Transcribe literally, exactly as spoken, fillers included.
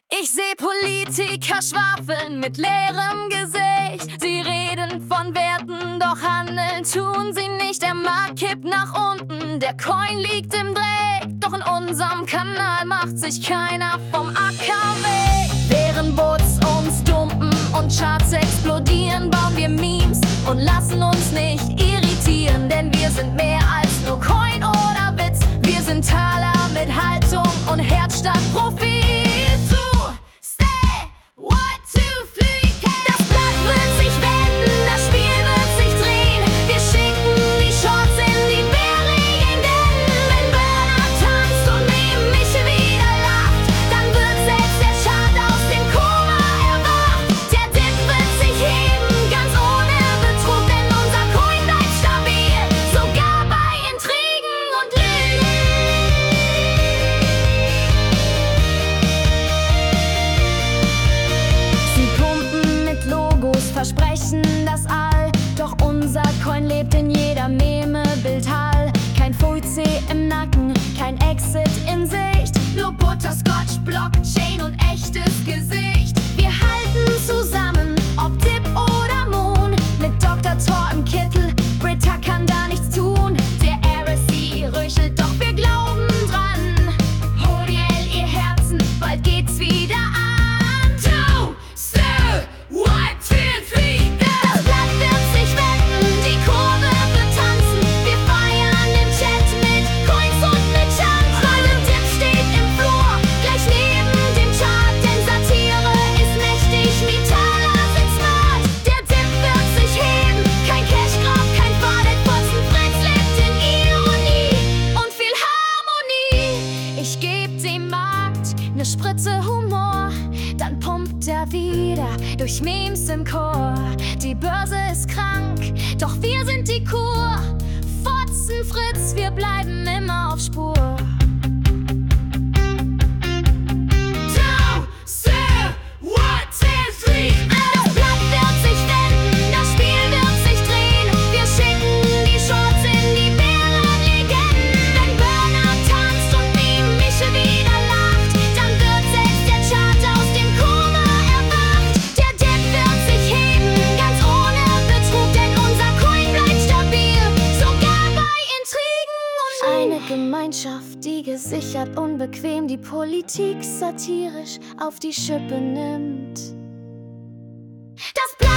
Ich seh Politiker schwafeln mit leerem Gesicht. Sie reden von Werten, doch handeln tun sie nicht. Der Markt kippt nach unten, der Coin liegt im Dreck. Doch in unserem Kanal macht sich keiner vom Acker weg. Während Bots uns dumpen und Charts explodieren, bauen wir Memes und lassen uns nicht irritieren. Denn wir sind mehr als nur Coin oder Witz. Wir sind Taler mit Haltung und Herz statt Profit. Versprechen das All, doch unser Coin lebt in jeder Meme, Bildhall. Kein Fuzzi im Nacken, kein Exit in Sicht, nur Butterscotch, Blockchain und echtes Gesicht. Wir halten zusammen, ob Dip oder Moon, mit Doktor Thor im Kittel, Britta kann da nichts tun. Der R S I röchelt, doch wir glauben dran. Hodiel, ihr Herzen, bald geht's wieder an. Ne Spritze Humor, dann pumpt er wieder durch Memes im Chor. Die Börse ist krank, doch wir sind die Kur. Fotzen Fritz, wir bleiben immer auf Spur. Eine Gemeinschaft, die gesichert unbequem die Politik satirisch auf die Schippe nimmt. Das